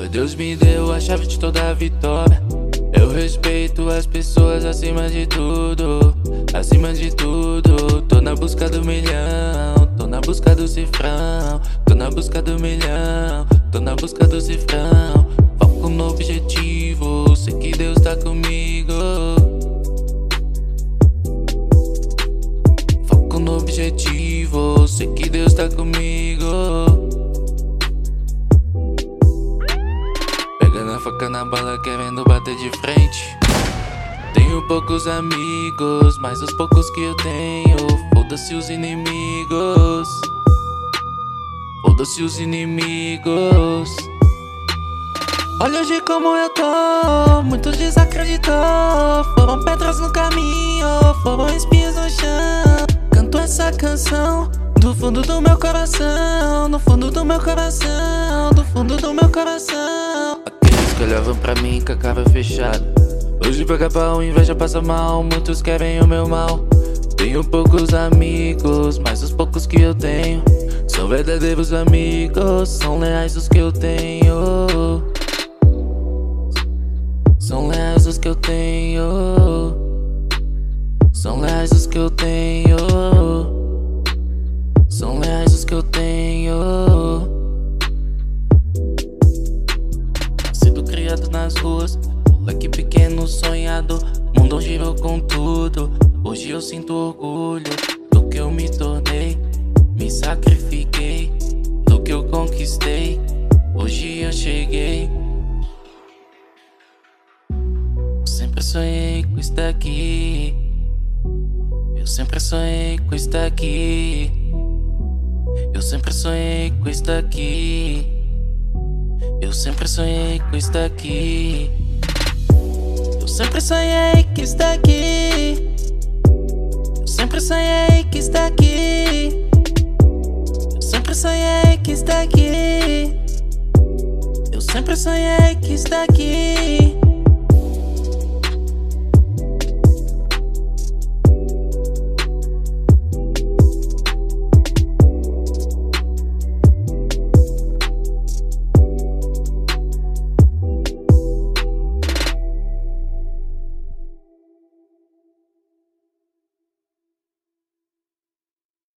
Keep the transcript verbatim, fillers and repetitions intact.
Deus me deu a chave de toda a vitória. Eu respeito as pessoas acima de tudo, acima de tudo. Tô na busca do milhão, tô na busca do cifrão, tô na busca do milhão, tô na busca do cifrão. Foco no objetivo, sei que Deus tá comigo. Foco no objetivo, sei que Deus tá comigo. Pegando a faca na bala, querendo bater de frente. Tenho poucos amigos, mas os poucos que eu tenho, foda-se os inimigos, foda-se os inimigos. Olha hoje como eu tô, muitos desacreditou. Foram pedras no caminho, foram espinhos no chão. Canto essa canção do fundo do meu coração, no fundo do meu coração, do fundo do meu coração. Aqueles que olhavam pra mim com a cara fechada, hoje pega pau, inveja passa mal. Muitos querem o meu mal. Tenho poucos amigos, mas os poucos que eu tenho são verdadeiros amigos, são leais os que eu tenho. São leais os que eu tenho, são leais os que eu tenho, são leais os que eu tenho. Sido criado nas ruas, moleque pequeno sonhado, mundo girou com tudo. Hoje eu sinto orgulho do que eu me tornei, me sacrifiquei, do que eu conquistei. Hoje eu cheguei. Eu sempre sonhei com estar aqui, eu sempre sonhei com estar aqui, eu sempre sonhei com estar aqui, eu sempre sonhei com estar aqui, eu sempre sonhei que estar aqui, eu sempre sonhei que estar aqui, eu sempre sonhei que estar aqui, eu sempre sonhei que estar aqui.